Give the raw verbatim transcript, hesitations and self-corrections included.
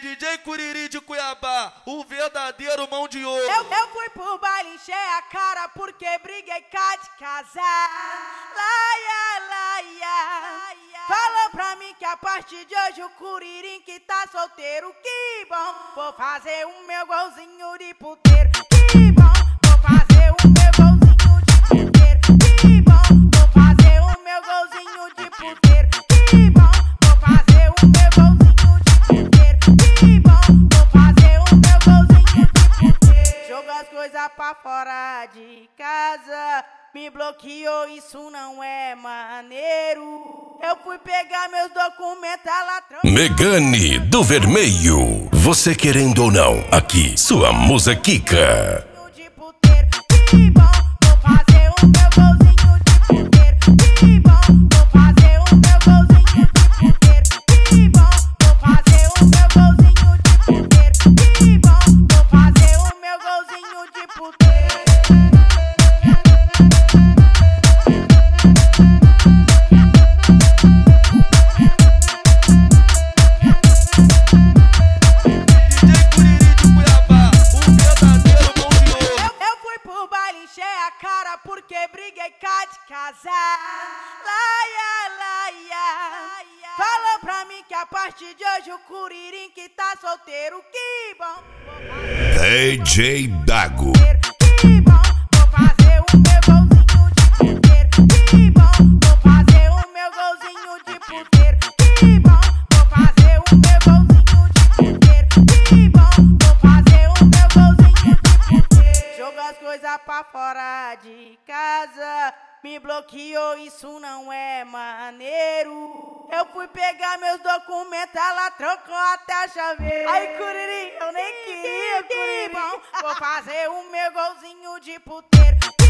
D J Curiri de Cuiabá, o verdadeiro mão de ouro. Eu, eu fui pro baile, encher a cara porque briguei cá de casar. Laia, laia, falou pra mim que a partir de hoje o Curirim que tá solteiro. Que bom, vou fazer o meu golzinho de puteiro. Que bom, vou fazer o meu golzinho de puteiro. Que bom, vou fazer o meu golzinho de puteiro. Que bom, vou fazer o meu golzinho de puteiro. Que bom, vou fazer o meu golzinho de puteiro. Jogo as coisas pra fora de casa, me bloqueou, isso não é maneiro. Eu fui pegar meus documentos lá. Megane do Vermelho, você querendo ou não, aqui sua musa Kika. De puteiro, que bom, vou fazer o meu golzinho de puteiro. Que bom, vou fazer o meu golzinho de puteiro. Que bom, vou fazer o meu golzinho de puteiro. Que bom, vou fazer o meu golzinho de puteiro. Porque briguei cá de casar. Laia, laia, falou pra mim que a partir de hoje o Curirim que tá solteiro. Que bom, D J Dago. Que bom, vou fazer o meu golzinho de puteiro. Que bom, vou fazer o meu golzinho de puteiro. Que bom, vou fazer o meu golzinho de puteiro. Que bom, vou fazer o meu golzinho de puteiro. Jogo as coisas pra fora de casa, me bloqueou, isso não é maneiro. Eu fui pegar meus documentos, ela trocou até a chaveira. Ai, Curirim, eu nem queria, Curirim. Vou fazer o meu golzinho de puteiro.